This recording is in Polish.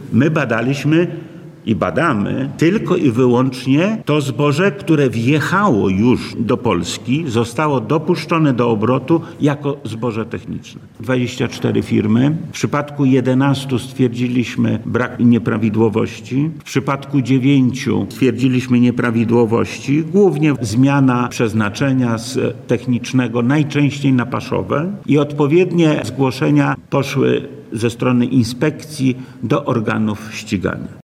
My badaliśmy i badamy tylko i wyłącznie to zboże, które wjechało już do Polski, zostało dopuszczone do obrotu jako zboże techniczne. 24 firmy. W przypadku 11 stwierdziliśmy brak nieprawidłowości. W przypadku 9 stwierdziliśmy nieprawidłowości. Głównie zmiana przeznaczenia z technicznego najczęściej na paszowe i odpowiednie zgłoszenia poszły ze strony inspekcji do organów ścigania.